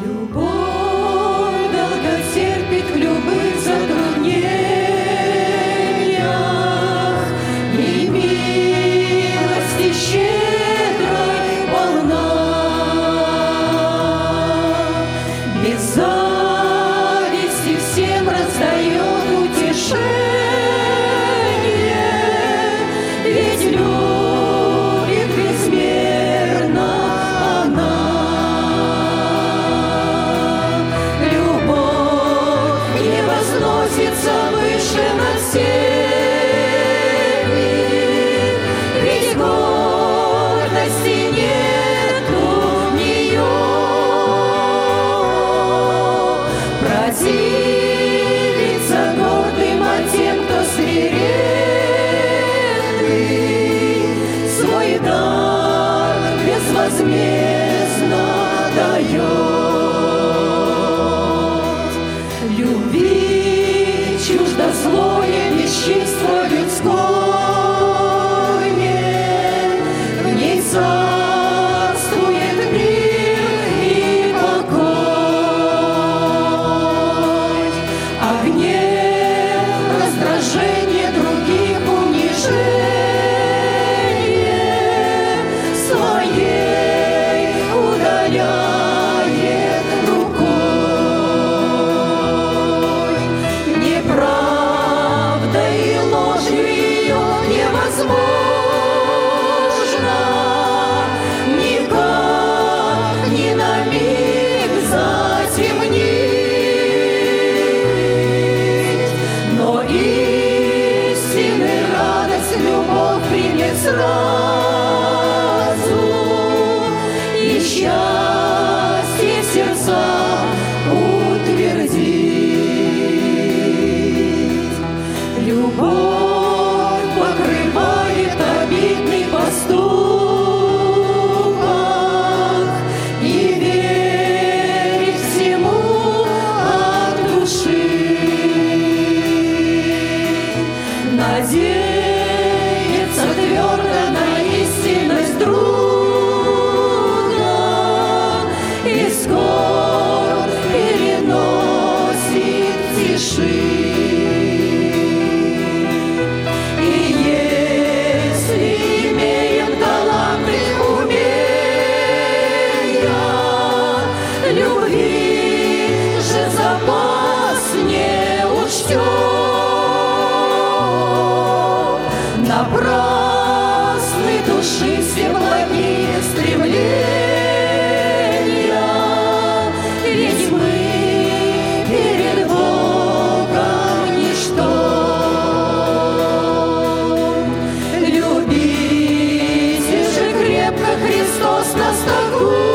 Любовь долго терпит в любых затруднениях, и милости щедрой полна. Без зависти всем раздает утешение, ведь любит безмерно она. Любовь не возносится выше над всеми, ведь гордости нет у нее. Противится гордым, а тем, кто смиренный, свой дар безвозмездно дает. Любви чуждо злое бесчинство людское, в ней царствует мир и покой. А гнев, раздражение других, унижение своей удаляет рукой. Неправдой и ложью ее невозможно никак ни на миг затемнить, но истинная радость, любовь примет сразу, и счастье сердца утвердит. Любовь покрывает обидный поступок и верит всему от души. Надеяться твердо на истинность друга и скорбь переносит в тиши. И если имеем таланты, умения, любви же запас не учтем. Напрасны души все благие стремления, ведь мы перед Богом ничто. Любите же крепко, Христос нас такой